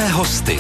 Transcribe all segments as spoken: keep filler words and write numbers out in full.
Milé hosty.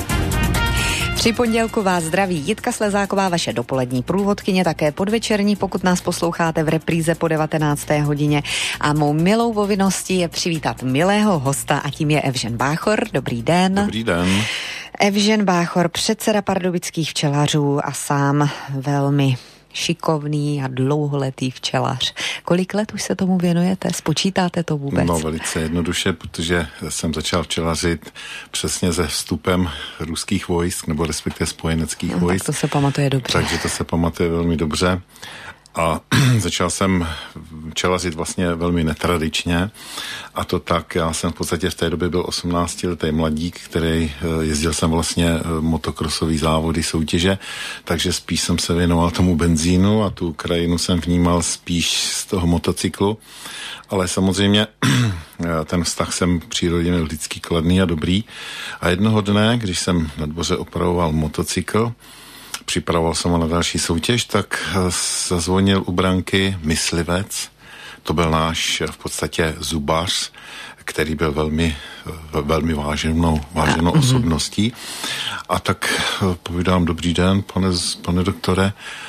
Při pondělku vás zdraví Jitka Slezáková, vaše dopolední průvodkyně, také podvečerní, pokud nás posloucháte v repríze po devatenácté hodině. A mou milou povinností je přivítat milého hosta a tím je Evžen Báchor. Dobrý den. Dobrý den. Evžen Báchor, předseda pardubických včelařů a sám velmi šikovný a dlouholetý včelař. Kolik let už se tomu věnujete? Spočítáte to vůbec? No velice jednoduše, protože jsem začal včelařit přesně se vstupem ruských vojsk, nebo respektive spojeneckých no, vojsk. Tak to se pamatuje dobře. Takže to se pamatuje velmi dobře. A začal jsem včelařit vlastně velmi netradičně a to tak, já jsem v podstatě v té době byl osmnáctiletý mladík, který jezdil jsem vlastně motokrosový závody, soutěže, takže spíš jsem se věnoval tomu benzínu a tu krajinu jsem vnímal spíš z toho motocyklu, ale samozřejmě ten vztah jsem k přírodě měl vždycky kladný a dobrý a jednoho dne, když jsem na dvoře opravoval motocykl, připravoval jsem ho na další soutěž, tak zazvonil u branky myslivec. To byl náš v podstatě zubař, který byl velmi, velmi váženou, váženou a, osobností. A tak povídám, dobrý den, pane, pane doktore,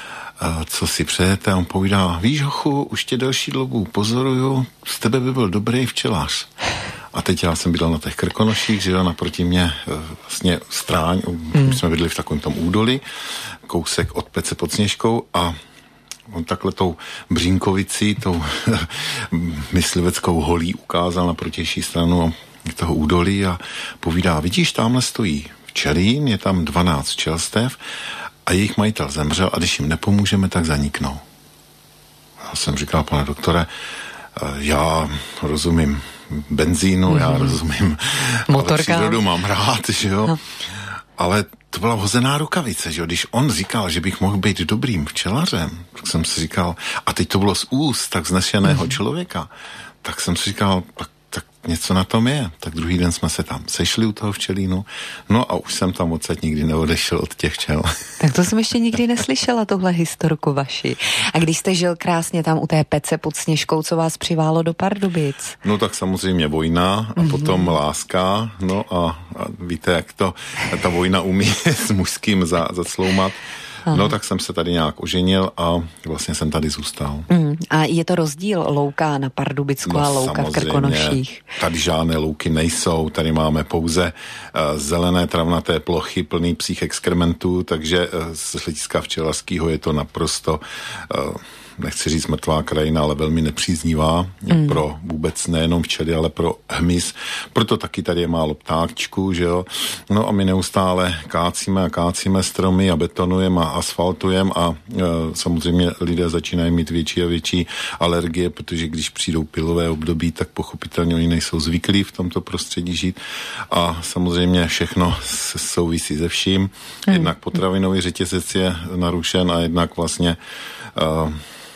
co si přejete? A on povídá, víš, hochu, už tě delší dobu pozoruju, z tebe by byl dobrý včelař. A teď já jsem bydlel na těch Krkonoších, že jo, naproti mě vlastně stráň, hmm. jsme bydli v takovém tom údolí, kousek od Pece pod Sněžkou a on takhle tou Břínkovicí, tou mysliveckou holí ukázal na protější stranu toho údolí a povídá, vidíš, tamhle stojí včelín, je tam dvanáct včelstev a jejich majitel zemřel a když jim nepomůžeme, tak zaniknou. Já jsem říkal, pane doktore, já rozumím benzínu, mm-hmm. já rozumím, motorka. Ale přírodu mám rád, že jo. No. Ale to byla hozená rukavice, že jo. Když on říkal, že bych mohl být dobrým včelařem, tak jsem si říkal, a teď to bylo z úst tak znešeného mm-hmm. člověka, tak jsem si říkal, tak, tak něco na tom je. Tak druhý den jsme se tam sešli u toho včelínu, no a už jsem tam odsaď nikdy neodešel od těch včel. Tak to jsem ještě nikdy neslyšela, tohle historku vaši. A když jste žil krásně tam u té Pece pod Sněžkou, co vás přiválo do Pardubic? No tak samozřejmě vojna a mm-hmm. potom láska, no a, a víte, jak to ta vojna umí s mužským za, zacloumat. Aha. No tak jsem se tady nějak oženil a vlastně jsem tady zůstal. Mm, a je to rozdíl louka na Pardubicku no, a louka v Krkonoších? Tady žádné louky nejsou, tady máme pouze uh, zelené travnaté plochy plný psích exkrementů, takže uh, z hlediska včelařského je to naprosto uh, nechci říct mrtvá krajina, ale velmi nepříznivá mm. pro vůbec nejenom včely, ale pro hmyz. Proto taky tady je málo ptáčků, že jo. No a my neustále kácíme a kácíme stromy a betonujeme a asfaltujeme a e, samozřejmě lidé začínají mít větší a větší alergie, protože když přijdou pilové období, tak pochopitelně oni nejsou zvyklí v tomto prostředí žít a samozřejmě všechno souvisí se vším. Mm. Jednak potravinový řetězec je narušen a jednak vlastně e,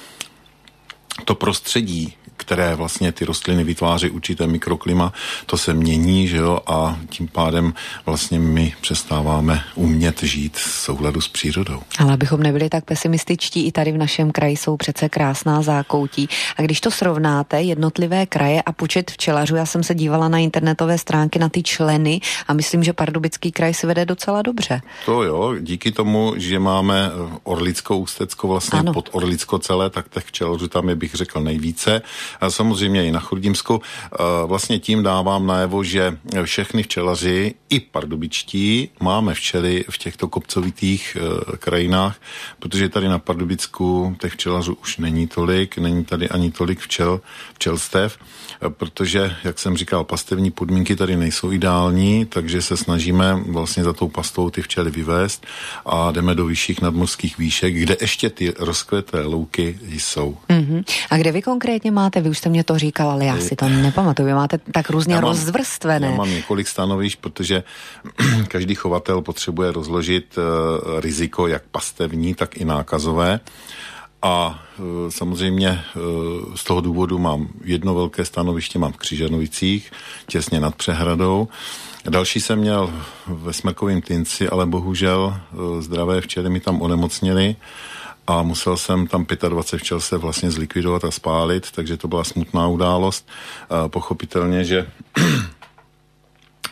to prostředí, které vlastně ty rostliny vytváří určité mikroklima, to se mění, že jo, a tím pádem vlastně my přestáváme umět žít v souladu s přírodou. Ale abychom nebyli tak pesimističtí, i tady v našem kraji jsou přece krásná zákoutí. A když to srovnáte, jednotlivé kraje a počet včelařů, já jsem se dívala na internetové stránky na ty členy a myslím, že Pardubický kraj se vede docela dobře. To jo, díky tomu, že máme Orlicko, Ústecko, vlastně ano. pod Orlicko celé, tak těch včelařů tam je, bych řekl, nejvíce. A samozřejmě i na Chrudimsku. Vlastně tím dávám najevo, že všechny včelaři, i pardubičtí, máme včely v těchto kopcovitých krajinách, protože tady na Pardubicku těch včelařů už není tolik, není tady ani tolik včel, včelstev, protože, jak jsem říkal, pastevní podmínky tady nejsou ideální, takže se snažíme vlastně za tou pastou ty včely vyvést a jdeme do vyšších nadmořských výšek, kde ještě ty rozkveté louky jsou. Mm-hmm. A kde vy konkrétně máte? Vy už jste mě to říkal, ale já si to nepamatuju. Vy máte tak různě já mám, rozvrstvené. Já mám několik stanovišť, protože každý chovatel potřebuje rozložit uh, riziko jak pastevní, tak i nákazové. A uh, samozřejmě uh, z toho důvodu mám jedno velké stanoviště, mám v Křižanovicích, těsně nad přehradou. Další jsem měl ve Smrkovém Tynci, ale bohužel uh, zdravé včely mi tam onemocněly a musel jsem tam dvacet pět včel se vlastně zlikvidovat a spálit, takže to byla smutná událost. Uh, pochopitelně, že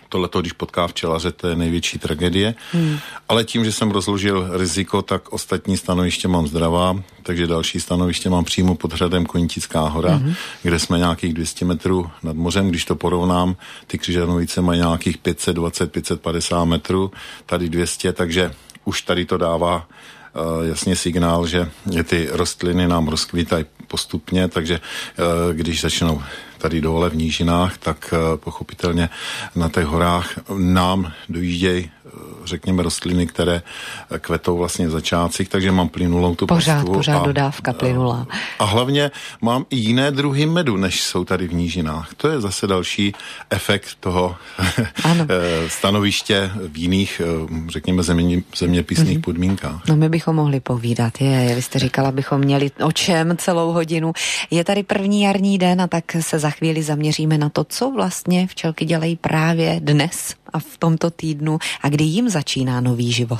Tohleto, když potká včelaře, to je největší tragédie. Hmm. Ale tím, že jsem rozložil riziko, tak ostatní stanoviště mám zdravá, takže další stanoviště mám přímo pod hradem Konítická hora, hmm. kde jsme nějakých dvě stě metrů nad mořem. Když to porovnám, ty Křižanovice mají nějakých pět set dvacet, pět set padesát metrů, tady dvě stě, takže už tady to dává uh, jasně signál, že ty rostliny nám rozkvítají postupně, takže uh, když začnou tady dole v nížinách, tak uh, pochopitelně na těch horách nám dojíždějí, řekněme, rostliny, které kvetou vlastně v začátcích, takže mám plynulou tu pořád, pastvu. Pořád, a, dodávka plynulá. A hlavně mám i jiné druhy medu, než jsou tady v nížinách. To je zase další efekt toho stanoviště v jiných, řekněme, země, zeměpisných mm-hmm. podmínkách. No my bychom mohli povídat, je, vy jste říkala, bychom měli o čem celou hodinu. Je tady první jarní den a tak se za chvíli zaměříme na to, co vlastně včelky dělají právě dnes a v tomto týdnu a kdy jim začíná nový život.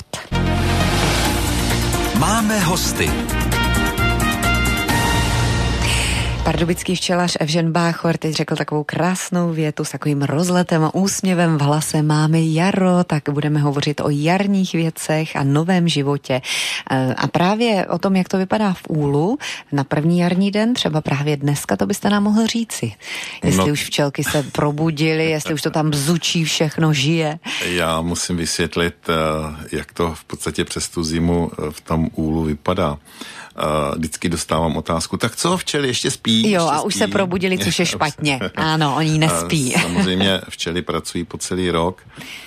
Máme hosty. Pardubický včelař Evžen Báchor teď řekl takovou krásnou větu s takovým rozletem a úsměvem v hlase. Máme jaro, tak budeme hovořit o jarních věcech a novém životě. A právě o tom, jak to vypadá v úlu na první jarní den, třeba právě dneska, to byste nám mohl říci. Jestli no. už včelky se probudily, jestli už to tam bzučí, všechno žije. Já musím vysvětlit, jak to v podstatě přes tu zimu v tom úlu vypadá. Uh, vždycky dostávám otázku, tak co, včely ještě spí? Jo, ještě a už spí? se probudili, což je špatně. Ano, oni nespí. Uh, samozřejmě včely pracují po celý rok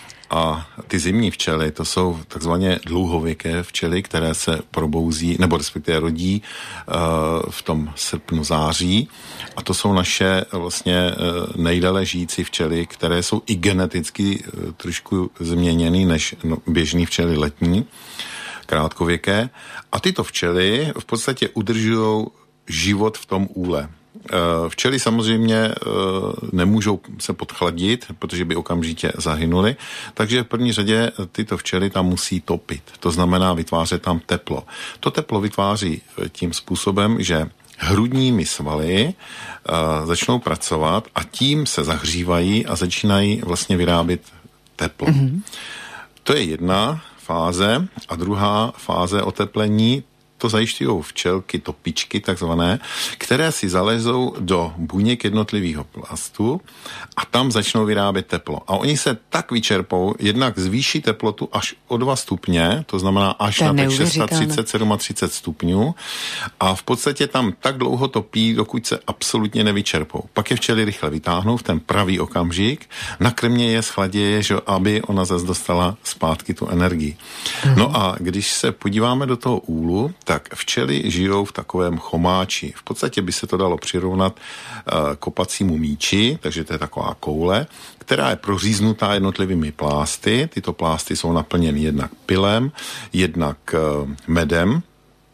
a ty zimní včely, to jsou takzvaně dlouhověké včely, které se probouzí, nebo respektive rodí uh, v tom srpnu, září. A to jsou naše vlastně uh, nejdéle žijící včely, které jsou i geneticky uh, trošku změněny než no, běžný včely letní, krátkověké. A tyto včely v podstatě udržují život v tom úle. Včely samozřejmě nemůžou se podchladit, protože by okamžitě zahynuly, takže v první řadě tyto včely tam musí topit. To znamená vytvářet tam teplo. To teplo vytváří tím způsobem, že hrudními svaly uh, začnou pracovat a tím se zahřívají a začínají vlastně vyrábět teplo. Mm-hmm. To je jedna fáze a druhá fáze oteplení, to zajišťují včelky, topičky takzvané, které si zalezou do buněk jednotlivého plastu a tam začnou vyrábět teplo. A oni se tak vyčerpou, jednak zvýší teplotu až o dva stupně, to znamená až to na třicet šest, třicet sedm stupňů a v podstatě tam tak dlouho topí, dokud se absolutně nevyčerpou. Pak je včely rychle vytáhnou v ten pravý okamžik, nakrmě je, schladěje, že, aby ona zase dostala zpátky tu energii. Mhm. No a když se podíváme do toho úlu, tak včely žijou v takovém chomáči. V podstatě by se to dalo přirovnat uh, kopacímu míči, takže to je taková koule, která je proříznutá jednotlivými plásty. Tyto plásty jsou naplněny jednak pylem, jednak uh, medem.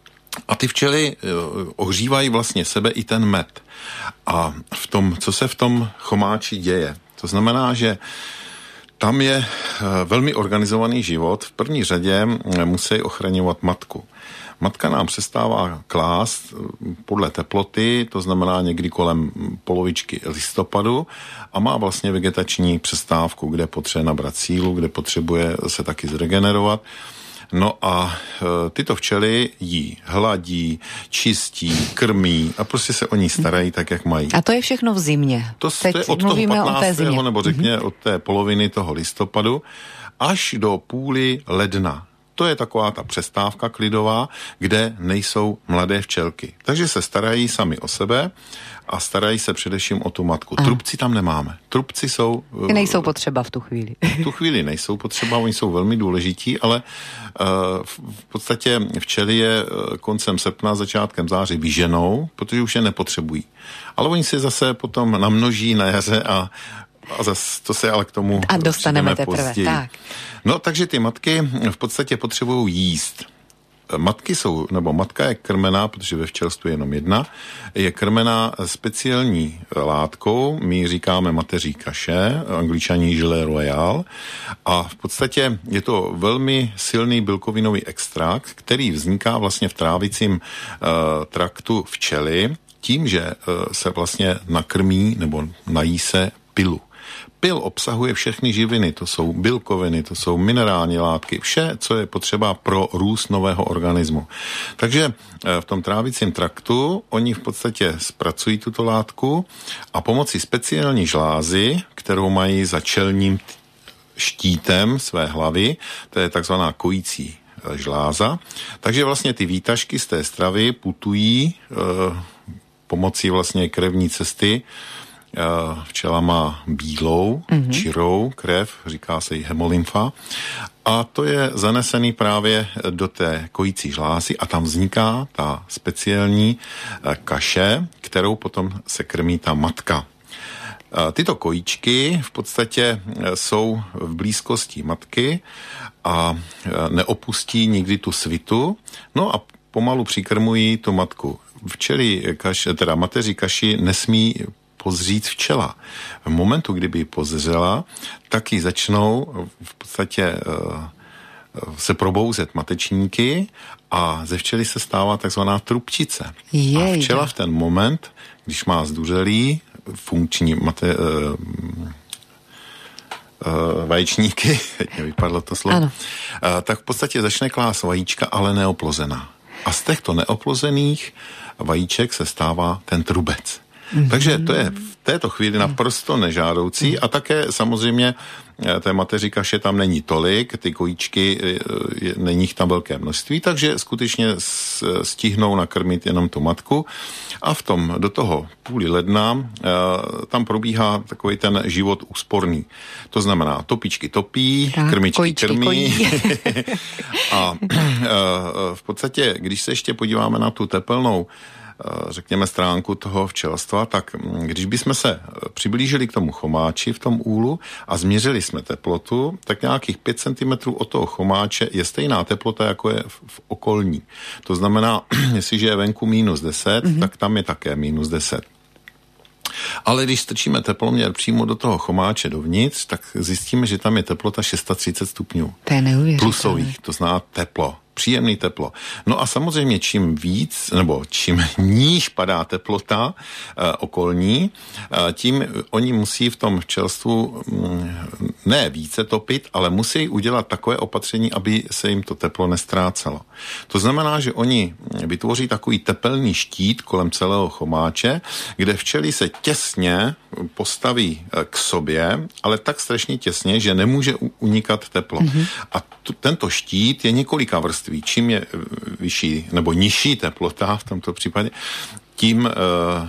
A ty včely uh, ohřívají vlastně sebe i ten med. A v tom, co se v tom chomáči děje? To znamená, že tam je uh, velmi organizovaný život. V první řadě uh, musí ochraňovat matku. Matka nám přestává klást podle teploty, to znamená někdy kolem polovičky listopadu a má vlastně vegetační přestávku, kde potřebuje nabrat sílu, kde potřebuje se taky zregenerovat. No a e, tyto včely jí hladí, čistí, krmí a prostě se o ní starají tak, jak mají. A to je všechno v zimě. To, to je od toho patnáctého nebo řekně od té poloviny toho listopadu až do půly ledna. To je taková ta přestávka klidová, kde nejsou mladé včelky. Takže se starají sami o sebe a starají se především o tu matku. Aha. Trubci tam nemáme. Trubci jsou... Nejsou potřeba v tu chvíli. V tu chvíli nejsou potřeba, oni jsou velmi důležití, ale uh, v podstatě včely je koncem srpna, začátkem září vyženou, protože už je nepotřebují. Ale oni se zase potom namnoží na jaře a A zase to se ale k tomu a dostaneme teprve, později. Tak. No, takže ty matky v podstatě potřebují jíst. Matky jsou, nebo matka je krmená, protože ve včelstvu je jenom jedna, je krmená speciální látkou, my říkáme mateří kaše, Angličaní Gelée Royale, a v podstatě je to velmi silný bílkovinový extrakt, který vzniká vlastně v trávicím uh, traktu včely, tím, že uh, se vlastně nakrmí nebo nají se pilu. Pil obsahuje všechny živiny, to jsou bílkoviny, to jsou minerální látky, vše, co je potřeba pro růst nového organismu. Takže v tom trávicím traktu oni v podstatě zpracují tuto látku a pomocí speciální žlázy, kterou mají za čelním štítem své hlavy, to je takzvaná kojící žláza, takže vlastně ty výtažky z té stravy putují e, pomocí vlastně krevní cesty. Včela má bílou, mm-hmm. čirou krev, říká se jí hemolymfa, a to je zanesený právě do té kojící žlázy a tam vzniká ta speciální kaše, kterou potom se krmí ta matka. Tyto kojíčky v podstatě jsou v blízkosti matky a neopustí nikdy tu svitu, no a pomalu přikrmují tu matku. Včely kaši, teda mateří kaši nesmí pozřít včela. V momentu, kdyby ji pozřela, tak ji začnou v podstatě uh, se probouzet matečníky a ze včely se stává takzvaná trubčice. Jej, a včela v ten moment, když má zduřelý funkční mate, uh, uh, vaječníky, teď mě vypadlo to slovo, uh, tak v podstatě začne klást vajíčka, ale neoplozená. A z těchto neoplozených vajíček se stává ten trubec. Mm-hmm. Takže to je v této chvíli naprosto nežádoucí mm-hmm. a také samozřejmě té mateří kaše tam není tolik, ty kojíčky, není jich tam velké množství, takže skutečně stihnou nakrmit jenom tu matku a v tom do toho půli ledna tam probíhá takový ten život úsporný. To znamená, topičky topí, tak, krmičky krmí a v podstatě, když se ještě podíváme na tu tepelnou řekněme stránku toho včelstva, tak když bychom se přiblížili k tomu chomáči v tom úlu a změřili jsme teplotu, tak nějakých pět centimetrů od toho chomáče je stejná teplota, jako je v, v okolní. To znamená, jestliže je venku minus deset, mm-hmm. tak tam je také minus deset. Ale když strčíme teploměr přímo do toho chomáče dovnitř, tak zjistíme, že tam je teplota třicet šest stupňů. To je neuvěřitelné. Plusových, to znamená teplo. Příjemný teplo. No a samozřejmě čím víc, nebo čím níž padá teplota e, okolní, e, tím oni musí v tom včelstvu m, ne více topit, ale musí udělat takové opatření, aby se jim to teplo nestrácelo. To znamená, že oni vytvoří takový tepelný štít kolem celého chomáče, kde včely se těsně postaví k sobě, ale tak strašně těsně, že nemůže unikat teplo. Mm-hmm. A t- tento štít je několika vrství. Čím je vyšší nebo nižší teplota v tomto případě, tím uh,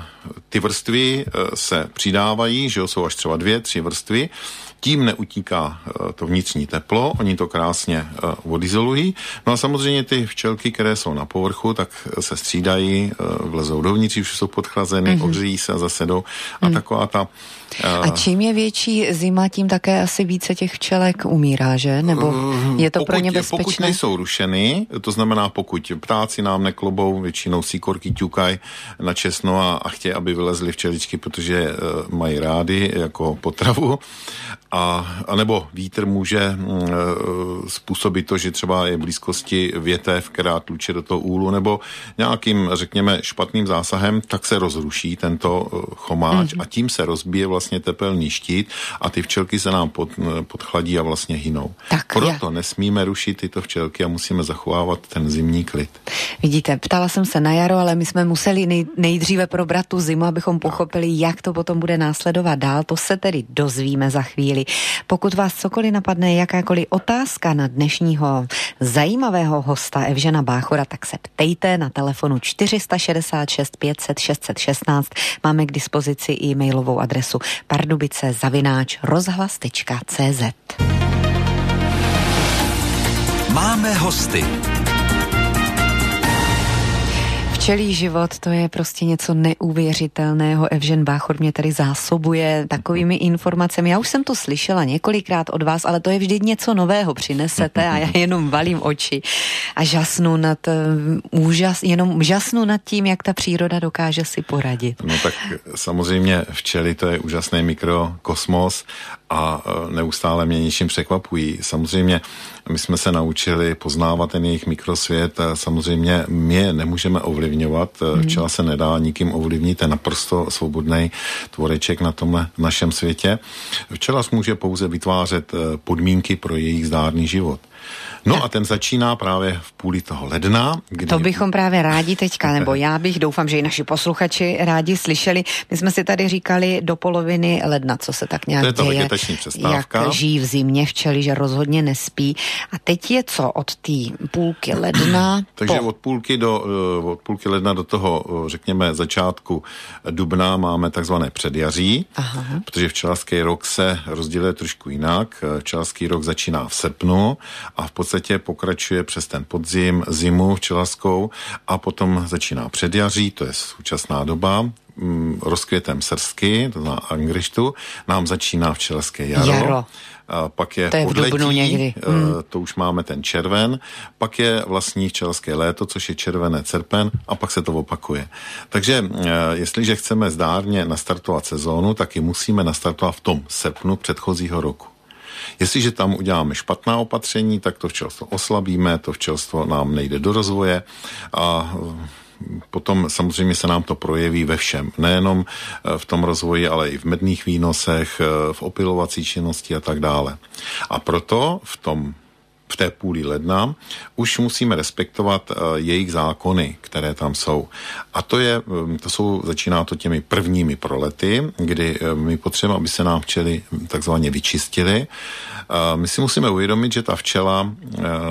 ty vrstvy uh, se přidávají, že jsou až třeba dvě, tři vrstvy, tím neutíká uh, to vnitřní teplo, oni to krásně uh, odizolují. No a samozřejmě ty včelky, které jsou na povrchu, tak se střídají, uh, vlezou dovnitř, už jsou podchlazeny, mm-hmm. ohřejí se a zase jdou. A mm. taková ta... Uh, a čím je větší zima, tím také asi více těch včelek umírá, že? Nebo je to pokud, pro ně bezpečné? Pokud nejsou rušeny, to znamená, pokud ptáci nám neklobou, většinou síkorky ťukají na česno a, a chtějí, aby vylezly včeličky, protože uh, mají rády jako potravu. A, a nebo vítr může uh, způsobit to, že třeba je v blízkosti větev, která tluče do toho úlu, nebo nějakým, řekněme, špatným zásahem, tak se rozruší tento uh, chomáč mm-hmm. a tím se rozbije vlastně tepelný štít a ty včelky se nám pod, podchladí a vlastně hynou. Tak, Proto já. nesmíme rušit tyto včelky a musíme zachovávat ten zimní klid. Vidíte, ptala jsem se na jaro, ale my jsme museli nej, nejdříve probrat tu zimu, abychom pochopili, jak to potom bude následovat dál. To se tedy dozvíme za chvíli. Pokud vás cokoliv napadne, jakákoliv otázka na dnešního zajímavého hosta Evžena Báchora, tak se ptejte na telefonu čtyři šedesát šest pět set šest set šestnáct. Máme k dispozici i mailovou adresu pardubice zavináč rozhlas tečka cé zet. Máme hosty. Včelí život, to je prostě něco neuvěřitelného. Evžen Báchor mě tady zásobuje takovými informacemi. Já už jsem to slyšela několikrát od vás, ale to je vždy něco nového přinesete a já jenom valím oči a žasnu nad uh, úžas, jenom žasnu nad tím, jak ta příroda dokáže si poradit. No tak samozřejmě včely, to je úžasný mikrokosmos a neustále mě něčím překvapují. Samozřejmě my jsme se naučili poznávat ten jejich mikrosvět a samozřejmě my je nemůžeme ovlivnit, ovlivňovat. Mm. Včela se nedá nikým ovlivnit, je naprosto svobodný tvoreček na tomhle našem světě. Včela může pouze vytvářet podmínky pro jejich zdárný život. No a ten začíná právě v půli toho ledna. Kdy... To bychom právě rádi teďka, nebo já bych, doufám, že i naši posluchači rádi slyšeli. My jsme si tady říkali do poloviny ledna, co se tak nějak děje. To je ta vegetační přestávka. Jak žijí v zimě včely, že rozhodně nespí. A teď je co od té půlky ledna? Takže po... od půlky do, od půlky ledna do toho, řekněme, začátku dubna máme takzvané předjaří, Aha. protože včelařský rok se rozděluje trošku jinak. Včelařský rok začíná v srpnu a v podstatě pokračuje přes ten podzim, zimu včelařskou a potom začíná předjaří, to je současná doba, rozkvětem srstky, to znamená anglištu, nám začíná včelařské jaro. jaro. A pak je, to je podletí, hmm. to už máme ten červen, pak je vlastní včelařské léto, což je červené srpen a pak se to opakuje. Takže jestliže chceme zdárně nastartovat sezónu, tak ji musíme nastartovat v tom srpnu předchozího roku. Jestliže tam uděláme špatná opatření, tak to včelstvo oslabíme, to včelstvo nám nejde do rozvoje a potom samozřejmě se nám to projeví ve všem. Nejenom v tom rozvoji, ale i v medných výnosech, v opilovací činnosti a tak dále. A proto v tom v té půli ledna už musíme respektovat uh, jejich zákony, které tam jsou. A to je, to jsou, začíná to těmi prvními prolety, kdy uh, my potřebujeme, aby se nám včely takzvaně vyčistily. Uh, my si musíme uvědomit, že ta včela uh,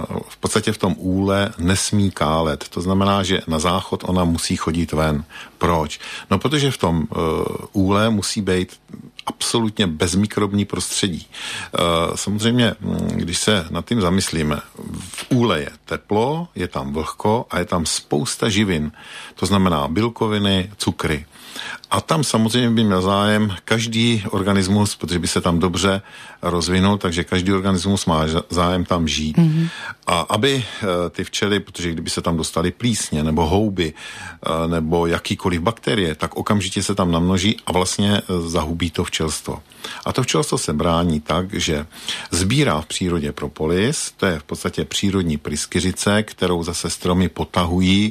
v podstatě v tom úle nesmí kálet. To znamená, že na záchod ona musí chodit ven. Proč? No, protože v tom uh, úle musí být absolutně bezmikrobní prostředí. Samozřejmě, když se nad tím zamyslíme, v úle je teplo, je tam vlhko a je tam spousta živin. To znamená bílkoviny, cukry. A tam samozřejmě by měl zájem každý organismus, protože by se tam dobře rozvinul, takže každý organismus má zájem tam žít. Mm-hmm. A aby ty včely, protože kdyby se tam dostaly plísně nebo houby nebo jakýkoliv bakterie, tak okamžitě se tam namnoží a vlastně zahubí to včelstvo. A to včelstvo se brání tak, že sbírá v přírodě propolis, to je v podstatě přírodní pryskyřice, kterou zase stromy potahují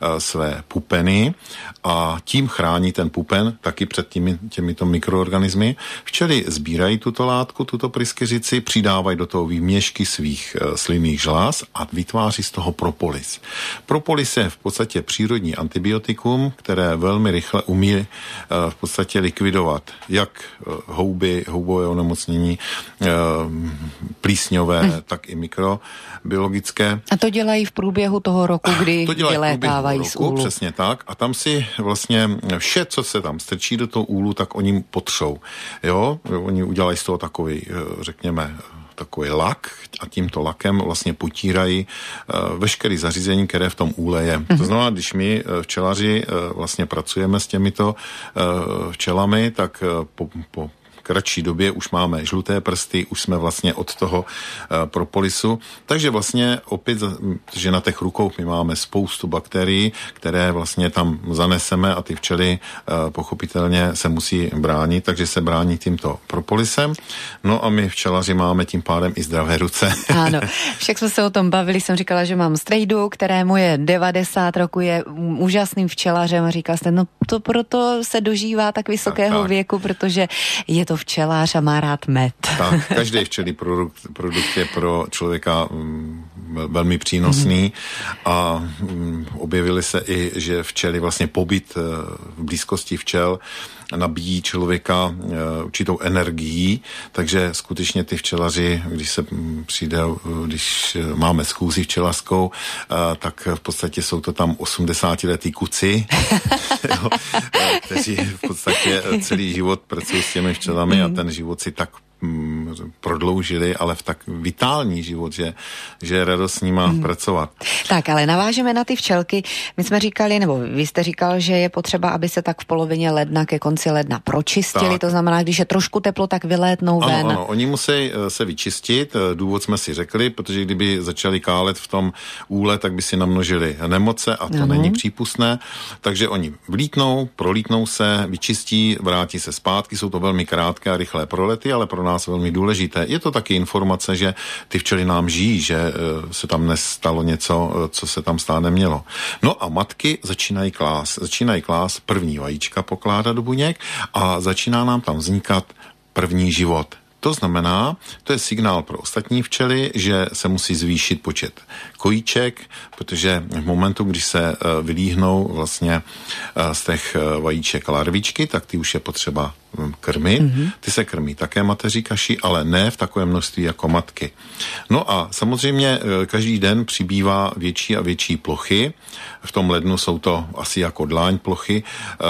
své pupeny a tím chrání ten pupen taky před těmi, těmito mikroorganismy. Včely sbírají tuto látku, tuto pryskyřici, přidávají do toho výměšky svých uh, slynných žláz a vytváří z toho propolis. Propolis je v podstatě přírodní antibiotikum, které velmi rychle umí uh, v podstatě likvidovat jak uh, houby, houbové onemocnění, uh, plísňové, hmm. tak i mikrobiologické. A to dělají v průběhu toho roku, kdy vylétávají z úlu. Přesně tak. A tam si vlastně vše, co se tam strčí do toho úlu, tak oni potřou. Jo? Oni udělají z toho takový, řekněme, takový lak a tímto lakem vlastně potírají uh, veškeré zařízení, které v tom úle je. Mm-hmm. To znamená, když my uh, včelaři uh, vlastně pracujeme s těmito uh, včelami, tak uh, po, po kratší době už máme žluté prsty, už jsme vlastně od toho uh, propolisu. Takže vlastně opět, že na těch rukou my máme spoustu bakterií, které vlastně tam zaneseme a ty včely uh, pochopitelně se musí bránit, takže se brání tímto propolisem. No a my včelaři máme tím pádem i zdravé ruce. Ano, však jsme se o tom bavili, jsem říkala, že mám strejdu, kterému je devadesát roku, je úžasným včelařem a říkal jste, no to proto se dožívá tak vysokého tak, tak. věku, protože je to včelář a má rád med. Tak, každý včelý produkt, produkt je pro člověka mm, velmi přínosný mm. a mm, objevily se i, že včely vlastně pobyt v blízkosti včel nabíjí člověka uh, určitou energií, takže skutečně ty včelaři, když se přijde, když máme schůzi včelařskou, uh, tak v podstatě jsou to tam osmdesátiletí kuci, jo, kteří v podstatě celý život pracují s těmi včelami mm. a ten život si tak prodloužili, ale v tak vitální život, že, že je radost s nima hmm. pracovat. Tak, ale navážeme na ty včelky. My jsme říkali, nebo vy jste říkal, že je potřeba, aby se tak v polovině ledna, ke konci ledna pročistili, tak. To znamená, když je trošku teplo, tak vylétnou ven. Ano, ano, oni musí se vyčistit, důvod jsme si řekli, protože kdyby začali kálet v tom úle, tak by si namnožili nemoce a to ano. není přípustné, takže oni vlítnou, prolítnou se, vyčistí, vrátí se zpátky, jsou to velmi krátké a rychlé prolety, ale pro nás velmi důležité důležité. Je to taky informace, že ty včely nám žijí, že se tam nestalo něco, co se tam stát nemělo. No a matky začínají klás. Začínají klás první vajíčka pokládat do buněk a začíná nám tam vznikat první život. To znamená, to je signál pro ostatní včely, že se musí zvýšit počet kojíček, protože v momentu, kdy se vylíhnou vlastně z těch vajíček larvičky, tak ty už je potřeba krmit. Mm-hmm. Ty se krmí také mateří kaší, ale ne v takovém množství jako matky. No a samozřejmě každý den přibývá větší a větší plochy. V tom lednu jsou to asi jako dláň plochy.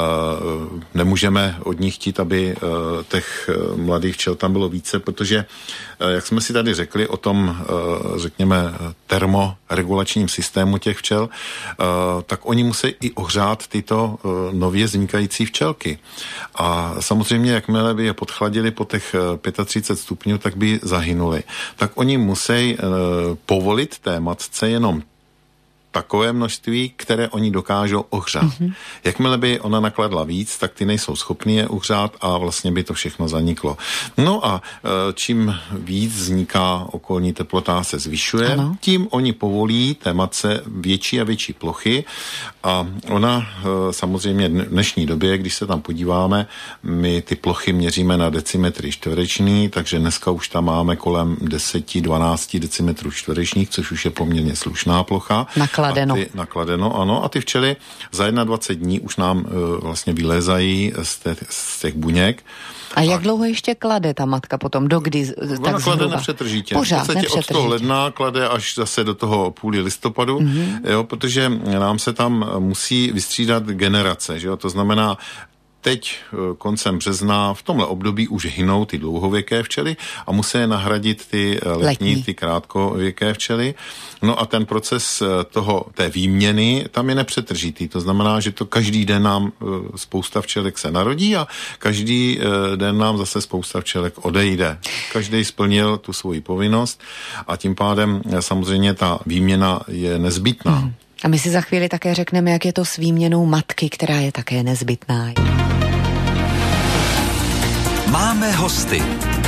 Nemůžeme od nich chtít, aby těch mladých včel tam bylo více, protože, jak jsme si tady řekli o tom, řekněme, termoregulačním systému těch včel, tak oni musí i ohřát tyto nově vznikající včelky. A samozřejmě Samozřejmě, jakmile by je podchladili po těch třicet pět stupňů, tak by zahynuli. Tak oni musí e, povolit té matce jenom takové množství, které oni dokážou ohřát. Mm-hmm. Jakmile by ona nakladla víc, tak ty nejsou schopni je ohřát a vlastně by to všechno zaniklo. No a e, čím víc vzniká okolní teplota se zvyšuje, ano. tím oni povolí té matce větší a větší plochy a ona e, samozřejmě v dnešní době, když se tam podíváme, my ty plochy měříme na decimetry čtvereční, takže dneska už tam máme kolem deset dvanáct decimetrů čtverečních, což už je poměrně slušná plocha. Nakladeno. Ty, nakladeno, ano. A ty včely za dvacet jedna dní už nám uh, vlastně vylézají z, te, z těch buněk. A jak a dlouho ještě klade ta matka potom? Dokdy? Ona klade nepřetržitě. Pořád, v podstatě nepřetržitě. Od toho ledna klade až zase do toho půli listopadu, mm-hmm. jo, protože nám se tam musí vystřídat generace, že jo, to znamená, teď koncem března v tomhle období už hynou ty dlouhověké včely a musí je nahradit ty letní, letní. ty krátkověké včely. No a ten proces toho, té výměny tam je nepřetržitý. To znamená, že to každý den nám spousta včelek se narodí a každý den nám zase spousta včelek odejde. Každý splnil tu svoji povinnost a tím pádem samozřejmě ta výměna je nezbytná. Hmm. A my si za chvíli také řekneme, jak je to s výměnou matky, která je také nezbytná. Máme hosty.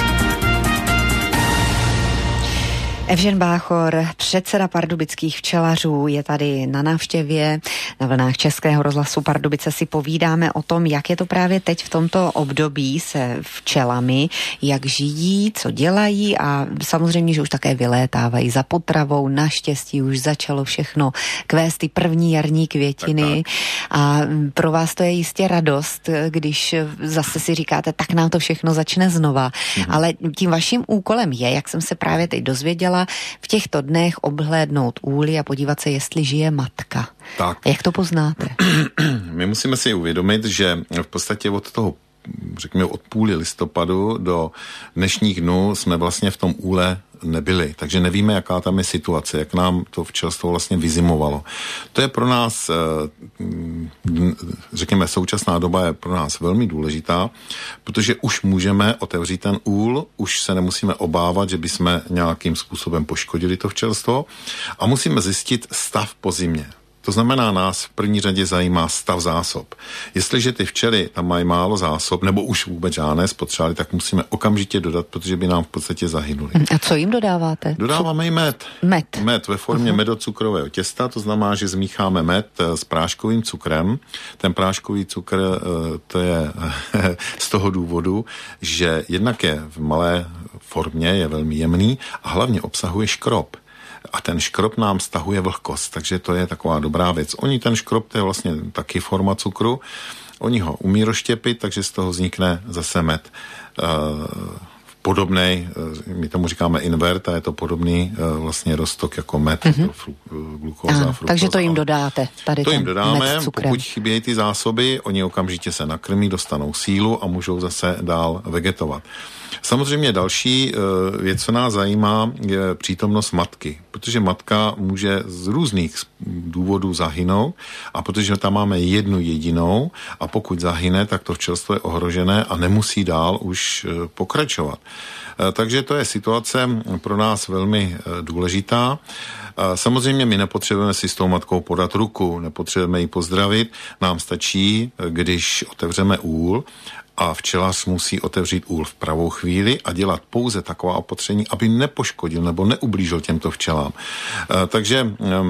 Evžen Báchor, předseda pardubických včelařů, je tady na návštěvě na vlnách Českého rozhlasu Pardubice. Si povídáme o tom, jak je to právě teď v tomto období se včelami, jak žijí, co dělají a samozřejmě, že už také vylétávají za potravou. Naštěstí už začalo všechno kvést ty první jarní květiny tak, tak. A pro vás to je jistě radost, když zase si říkáte, tak nám to všechno začne znova. Mhm. Ale tím vaším úkolem je, jak jsem se právě teď dozvěděla, v těchto dnech obhlédnout úly a podívat se, jestli žije matka. Tak. Jak to poznáte? My musíme si uvědomit, že v podstatě od toho, řekněme, od půli listopadu do dnešních dnů jsme vlastně v tom úle nebyli, takže nevíme, jaká tam je situace, jak nám to včelstvo vlastně vyzimovalo. To je pro nás, řekněme, současná doba je pro nás velmi důležitá, protože už můžeme otevřít ten úl, už se nemusíme obávat, že bychom nějakým způsobem poškodili to včelstvo a musíme zjistit stav po zimě. To znamená, nás v první řadě zajímá stav zásob. Jestliže ty včely tam mají málo zásob, nebo už vůbec žádné spotřebali, tak musíme okamžitě dodat, protože by nám v podstatě zahynuli. A co jim dodáváte? Dodáváme jim med. Med. Med ve formě uh-huh. medocukrového těsta, to znamená, že zmícháme med s práškovým cukrem. Ten práškový cukr, to je z toho důvodu, že jednak je v malé formě, je velmi jemný a hlavně obsahuje škrob. A ten škrob nám stahuje vlhkost, takže to je taková dobrá věc. Oni ten škrob, to je vlastně taky forma cukru, oni ho umí rozštěpit, takže z toho vznikne zase med. Uh, podobnej, my tomu říkáme invert a je to podobný uh, vlastně roztok jako med, mm-hmm. fru, uh, glukóza, fruktóza. Takže to jim dodáte, tady to ten jim dodáme, med s cukrem. Pokud chybějí ty zásoby, oni okamžitě se nakrmí, dostanou sílu a můžou zase dál vegetovat. Samozřejmě další věc, co nás zajímá, je přítomnost matky, protože matka může z různých důvodů zahynout a protože tam máme jednu jedinou a pokud zahyne, tak to včelstvo je ohrožené a nemusí dál už pokračovat. Takže to je situace pro nás velmi důležitá. Samozřejmě my nepotřebujeme si s tou matkou podat ruku, nepotřebujeme ji pozdravit, nám stačí, když otevřeme úl a včelař musí otevřít úl v pravou chvíli a dělat pouze taková opatření, aby nepoškodil nebo neublížil těmto včelám. E, takže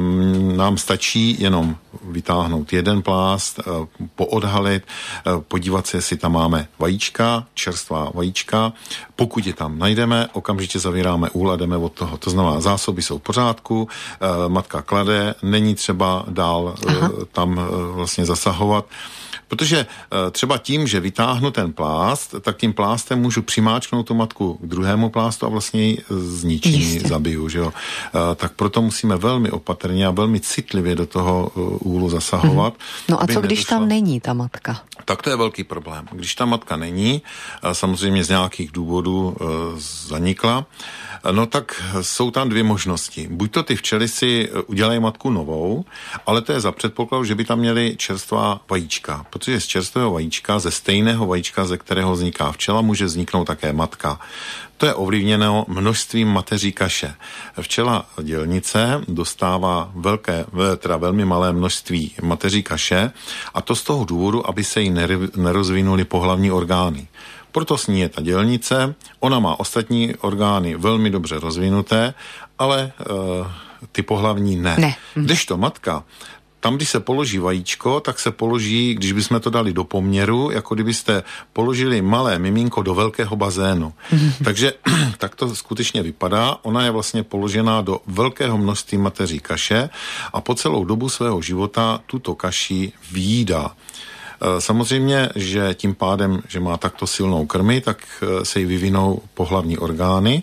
m, nám stačí jenom vytáhnout jeden plást, e, poodhalit, e, podívat se, jestli tam máme vajíčka, čerstvá vajíčka. Pokud je tam najdeme, okamžitě zavíráme úl a jdeme od toho. To znamená, zásoby jsou v pořádku, e, matka klade, není třeba dál e, tam e, vlastně zasahovat. Protože třeba tím, že vytáhnu ten plást, tak tím plástem můžu přimáčknout tu matku k druhému plástu a vlastně ji zničím, ji zabiju. Že jo? Tak proto musíme velmi opatrně a velmi citlivě do toho úlu zasahovat. Mm. No a co když nedošla... tam není ta matka? Tak to je velký problém. Když ta matka není, samozřejmě z nějakých důvodů zanikla, no tak jsou tam dvě možnosti. Buď to ty včely si udělají matku novou, ale to je za předpokladu, že by tam měly čerstvá vajíčka. Protože z čerstvého vajíčka, ze stejného vajíčka, ze kterého vzniká včela, může vzniknout také matka. To je ovlivněno množstvím mateří kaše. Včela dělnice dostává velké, teda velmi malé množství mateří kaše a to z toho důvodu, aby se jí nerozvinuly pohlavní orgány. Proto s ní je ta dělnice, ona má ostatní orgány velmi dobře rozvinuté, ale e, ty pohlavní ne. ne. Kdežto matka, tam, když se položí vajíčko, tak se položí, když bychom to dali do poměru, jako kdybyste položili malé miminko do velkého bazénu. Mm-hmm. Takže tak to skutečně vypadá. Ona je vlastně položená do velkého množství mateří kaše a po celou dobu svého života tuto kaši vyjídá. Samozřejmě, že tím pádem, že má takto silnou krmi, tak se jí vyvinou pohlavní orgány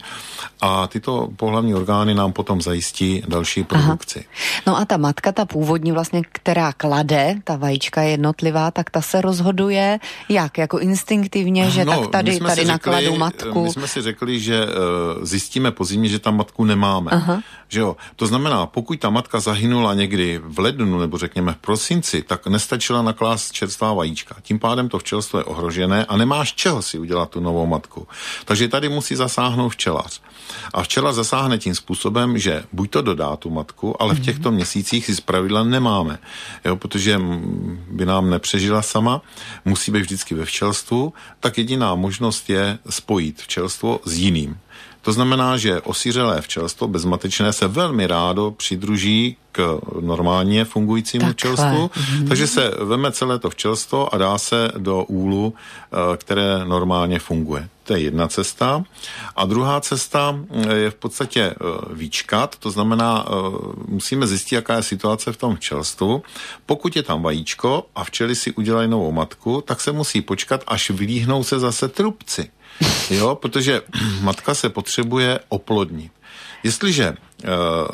a tyto pohlavní orgány nám potom zajistí další produkci. Aha. No a ta matka, ta původní vlastně, která klade, ta vajíčka jednotlivá, tak ta se rozhoduje jak? Jako instinktivně, že no, tak tady, tady nakladu matku. My jsme si řekli, že uh, zjistíme po zimě, že tam matku nemáme. Aha. Že jo? To znamená, pokud ta matka zahynula někdy v lednu nebo řekněme v prosinci, tak nestačila naklást čerstvá vajíčka. Tím pádem to včelstvo je ohrožené a nemáš čeho si udělat tu novou matku. Takže tady musí zasáhnout včelař. A včela zasáhne tím způsobem, že buď to dodá tu matku, ale v těchto měsících si zpravidla nemáme. Jo, protože by nám nepřežila sama, musí být vždycky ve včelstvu, tak jediná možnost je spojit včelstvo s jiným. To znamená, že osiřelé včelstvo bezmatečné se velmi rádo přidruží k normálně fungujícímu Takhle. včelstvu, mm-hmm. takže se veme celé to včelstvo a dá se do úlu, které normálně funguje. To je jedna cesta. A druhá cesta je v podstatě vyčkat, to znamená, musíme zjistit, jaká je situace v tom včelstvu. Pokud je tam vajíčko a včely si udělají novou matku, tak se musí počkat, až vylíhnou se zase trubci. Jo, protože matka se potřebuje oplodnit. Jestliže uh,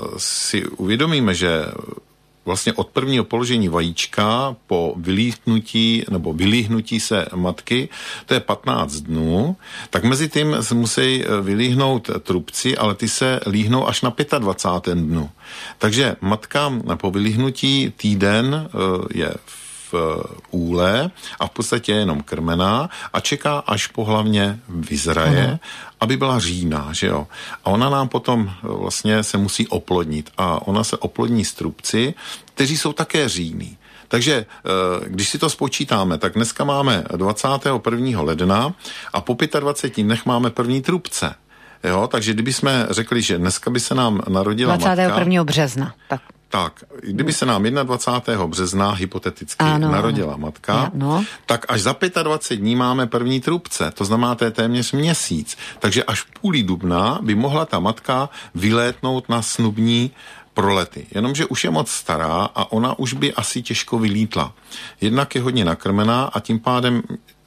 si uvědomíme, že vlastně od prvního položení vajíčka po vylíhnutí nebo vylíhnutí se matky, to je patnáct dnů, tak mezi tím se musí vylíhnout trubci, ale ty se líhnou až na dvacátém pátém dnu. Takže matka po vylíhnutí týden uh, je v úle a v podstatě je jenom krmená a čeká, až pohlavně vyzraje, uh-huh. aby byla říjná, že jo. A ona nám potom vlastně se musí oplodnit a ona se oplodní s trubci, kteří jsou také říjní. Takže když si to spočítáme, tak dneska máme dvacátého prvního ledna a po dvaceti pěti dnech máme první trubce. Jo, takže kdyby jsme řekli, že dneska by se nám narodila matka... dvacátého prvního března, tak. Tak, kdyby se nám dvacátého prvního března hypoteticky ano, narodila ano. matka, no. tak až za dvacet pět dní máme první trubce, to znamená, to je téměř měsíc. Takže až v půli dubna by mohla ta matka vylétnout na snubní prolety. Jenomže už je moc stará a ona už by asi těžko vylítla. Jednak je hodně nakrmená a tím pádem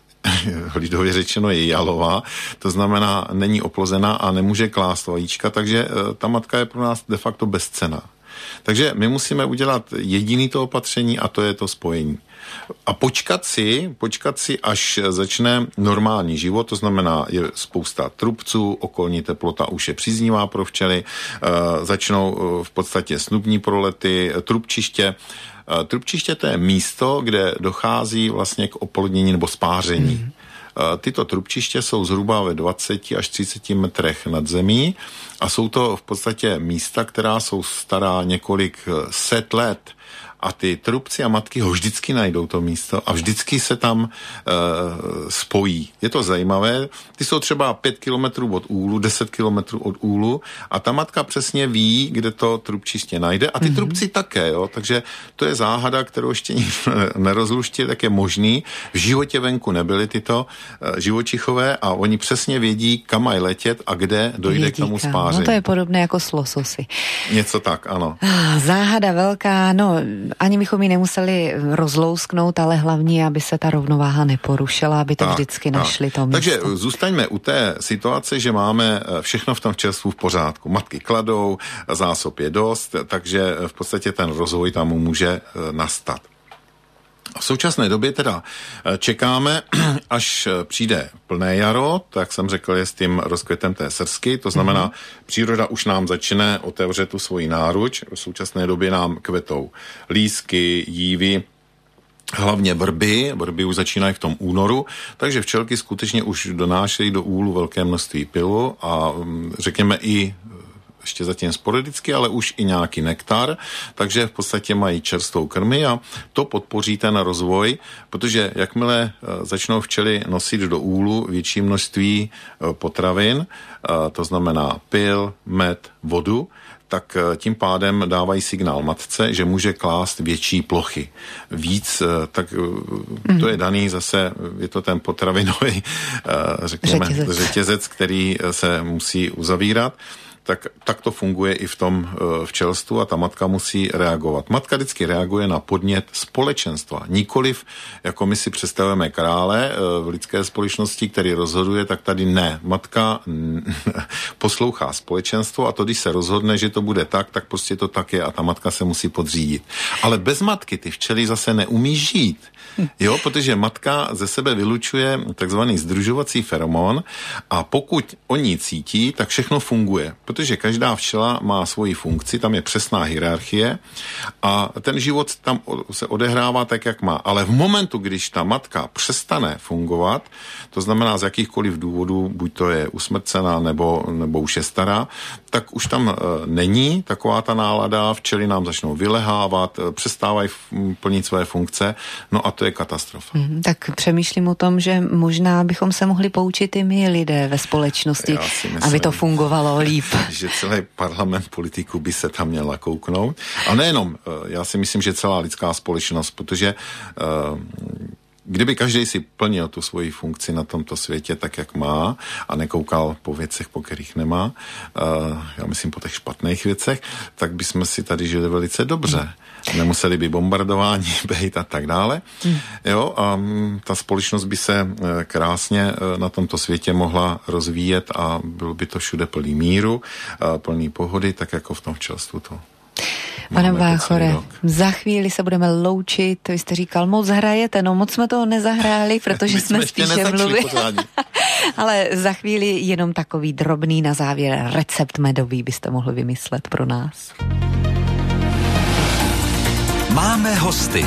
lidově řečeno je jalová, to znamená, není oplozená a nemůže klást vajíčka, takže ta matka je pro nás de facto bezcenná. Takže my musíme udělat jediný to opatření a to je to spojení. A počkat si, počkat si, až začne normální život, to znamená, je spousta trubců, okolní teplota už je příznivá pro včely, e, začnou v podstatě snubní prolety, trubčiště. E, trubčiště to je místo, kde dochází vlastně k oplodnění nebo spáření. Mm. Tyto trubčiště jsou zhruba ve dvaceti až třiceti metrech nad zemí a jsou to v podstatě místa, která jsou stará několik set let a ty trubci a matky ho vždycky najdou to místo a vždycky se tam e, spojí. Je to zajímavé, ty jsou třeba pět kilometrů od úlu, deset kilometrů od úlu a ta matka přesně ví, kde to trubčiště najde a ty mm-hmm. trubci také, jo, takže to je záhada, kterou ještě nikdo nerozluštil, tak je možný. V životě venku nebyly tyto e, živočichové a oni přesně vědí, kam mají letět a kde dojde vědí, k tomu spáření. No to je podobné jako s lososy. Něco tak, ano. Záhada velká, no ani bychom ji nemuseli rozlousknout, ale hlavně, aby se ta rovnováha neporušila, aby to tak, vždycky tak. našli to místo. Takže zůstaňme u té situace, že máme všechno v tom včelstvu v pořádku. Matky kladou, zásob je dost, takže v podstatě ten rozvoj tam může nastat. V současné době teda čekáme, až přijde plné jaro, tak jsem řekl, je s tím rozkvětem té srsky, to znamená, mm. příroda už nám začne otevřet tu svoji náruč, v současné době nám kvetou lísky, jívy, hlavně vrby, vrby už začínají v tom únoru, takže včelky skutečně už donášejí do úlu velké množství pylu a řekněme i ještě zatím sporadicky, ale už i nějaký nektar, takže v podstatě mají čerstvou krmi a to podpoří ten rozvoj, protože jakmile začnou včely nosit do úlu větší množství potravin, to znamená pyl, med, vodu, tak tím pádem dávají signál matce, že může klást větší plochy. Víc, tak to je daný zase, je to ten potravinový, řekněme, řetězec, řetězec který se musí uzavírat. Tak, tak to funguje i v tom e, včelstvu a ta matka musí reagovat. Matka vždycky reaguje na podnět společenstva. Nikoliv, jako my si představujeme krále e, v lidské společnosti, který rozhoduje, tak tady ne. Matka n- poslouchá společenstvo a to, když se rozhodne, že to bude tak, tak prostě to tak je a ta matka se musí podřídit. Ale bez matky ty včely zase neumí žít. Jo, protože matka ze sebe vylučuje takzvaný združovací feromon a pokud oni cítí, tak všechno funguje. Protože každá včela má svoji funkci, tam je přesná hierarchie a ten život tam se odehrává tak, jak má. Ale v momentu, když ta matka přestane fungovat, to znamená z jakýchkoliv důvodů, buď to je usmrcená nebo, nebo už je stará, tak už tam e, není taková ta nálada, včely nám začnou vylehávat, e, přestávají f- plnit své funkce, no a to je katastrofa. Hmm, tak přemýšlím o tom, že možná bychom se mohli poučit i my lidé ve společnosti, myslím, aby to fungovalo líp. Že celý parlament politiků by se tam měla kouknout. A nejenom, já si myslím, že celá lidská společnost, protože kdyby každý si plnil tu svoji funkci na tomto světě tak, jak má a nekoukal po věcech, po kterých nemá, já myslím po těch špatných věcech, tak bychom si tady žili velice dobře. Nemuseli by bombardování být a tak dále. Jo, a ta společnost by se krásně na tomto světě mohla rozvíjet a bylo by to všude plný míru, plný pohody, tak jako v tom včelstvu to. Pane Váchore, za chvíli se budeme loučit, vy jste říkal, moc hrajete, no moc jsme toho nezahráli, protože jsme, jsme spíše mluvili. Ale za chvíli jenom takový drobný na závěr recept medový byste mohli vymyslet pro nás. Máme hosty.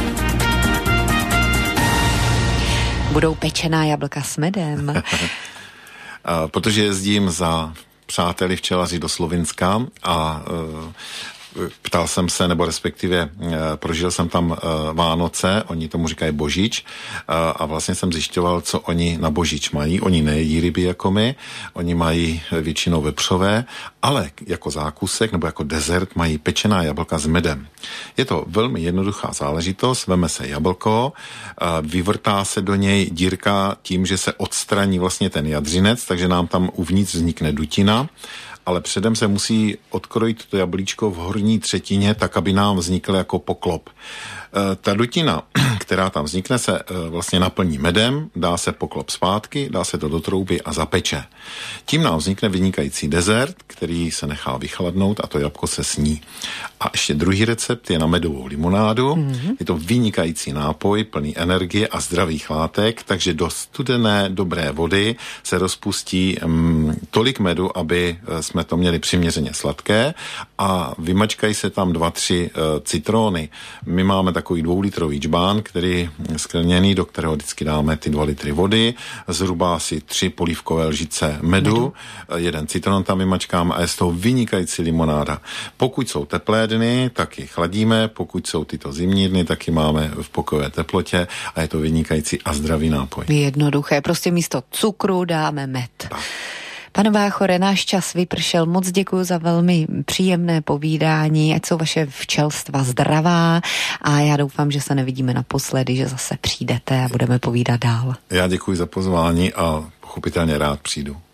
Budou pečená jablka s medem. Protože jezdím za přáteli včelaři do Slovinska a ptal jsem se, nebo respektive prožil jsem tam Vánoce, oni tomu říkají božič a vlastně jsem zjišťoval, co oni na božič mají. Oni nejedí ryby jako my, oni mají většinou vepřové, ale jako zákusek nebo jako dezert mají pečená jablka s medem. Je to velmi jednoduchá záležitost, veme se jablko, vyvrtá se do něj dírka tím, že se odstraní vlastně ten jadřinec, takže nám tam uvnitř vznikne dutina, ale předem se musí odkrojit to jablíčko v horní třetině, tak, aby nám vznikl jako poklop. E, ta dutina, která tam vznikne, se e, vlastně naplní medem, dá se poklop zpátky, dá se to do trouby a zapeče. Tím nám vznikne vynikající dezert, který se nechá vychladnout a to jablko se sní. A ještě druhý recept je na medovou limonádu. Mm-hmm. Je to vynikající nápoj, plný energie a zdravých látek, takže do studené, dobré vody se rozpustí mm, tolik medu, aby jsme to měli přiměřeně sladké a vymačkají se tam dva, tři uh, citróny. My máme takový dvoulitrový džbán, který tedy skleněný, do kterého vždycky dáme ty dva litry vody, zhruba asi tři polívkové lžice medu, medu. jeden citron tam vymačkám a je z toho vynikající limonáda. Pokud jsou teplé dny, tak ji chladíme, pokud jsou tyto zimní dny, tak ji máme v pokojové teplotě a je to vynikající a zdravý nápoj. Jednoduché, prostě místo cukru dáme med. Tak. Pane Váchore, náš čas vypršel. Moc děkuji za velmi příjemné povídání, ať jsou vaše včelstva zdravá a já doufám, že se nevidíme naposledy, že zase přijdete a budeme povídat dál. Já děkuji za pozvání a pochopitelně rád přijdu.